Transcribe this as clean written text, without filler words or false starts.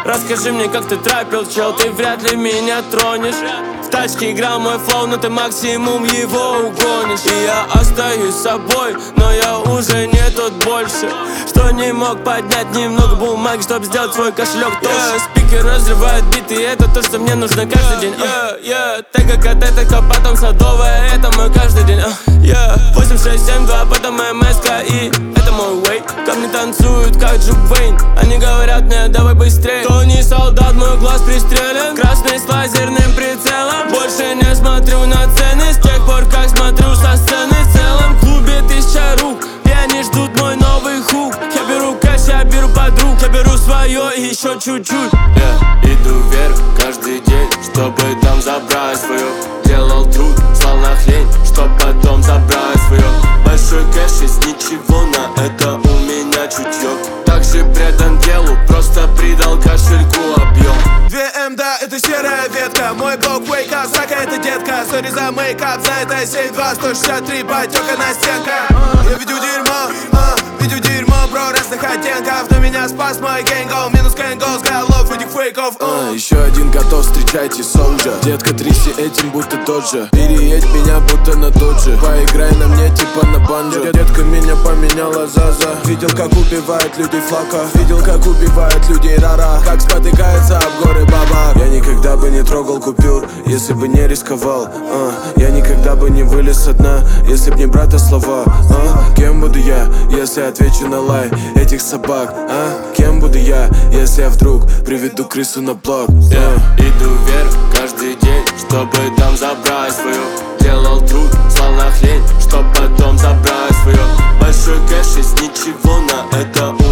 Расскажи мне, как ты трапил, чел, ты вряд ли меня тронешь. В тачке играл мой флоу, но ты максимум его угонишь. И я остаюсь собой, но я уже не тот больше, что не мог поднять немного бумаги, чтобы сделать свой кошелек толще. Спикер разрывает биты, это то, что мне нужно каждый день. ТГК, ТТК, потом Садовая, это мой каждый день. 8672, потом МСК, и это мой вей. Ко мне танцуют, как Джуб Вейн. Они говорят мне, давай быстрей. Тони солдат, мой глаз пристрелен, красный с лазерным прицелом. Больше не смотрю на цены, с тех пор, как смотрю со сцены. В целом в клубе 1000 рук, и они ждут мой новый хук. Я беру кэш, я беру подруг, я беру свое и еще чуть-чуть. Иду вверх каждый день, чтобы там забрать свое. Делал труд, слал на хрень, чтоб потом забрать свое. Большой кэш из ничего, на это у меня чутье. Так же предан делу, просто придал кошельку объем. 2М, да, это серая ветка. Мой блок wake up, Зака, это детка. Сори за мейкап, за это 7-2, 163, потека на стенках. Я видю дерьмо, бро, разных оттенков. Но меня спас мой гэнгов, минус гэнгов, с голов этих фейков. Еще один готов, встречайте солджа. Детка, тряси этим, будто тот же. Переедь меня, будто на тот же. Поиграй на мне, типа на банджо. Детка меня поменяла Заза. Видел, как убивает людей флака. Видел, как убивает людей рара. Как спотыкается об горы бабак. Я никогда бы не трогал купюр, если бы не рисковал. Я никогда бы не вылез со дна, если б не брата слова. Кем буду я, если отвечу на лай этих собак? Кем буду я, если я вдруг приведу крысу на блок? Иду вверх каждый день, чтобы там забрать свое. Делал труд, слал на хрень, чтоб потом забрать свое. Большой кэш из ничего, на это у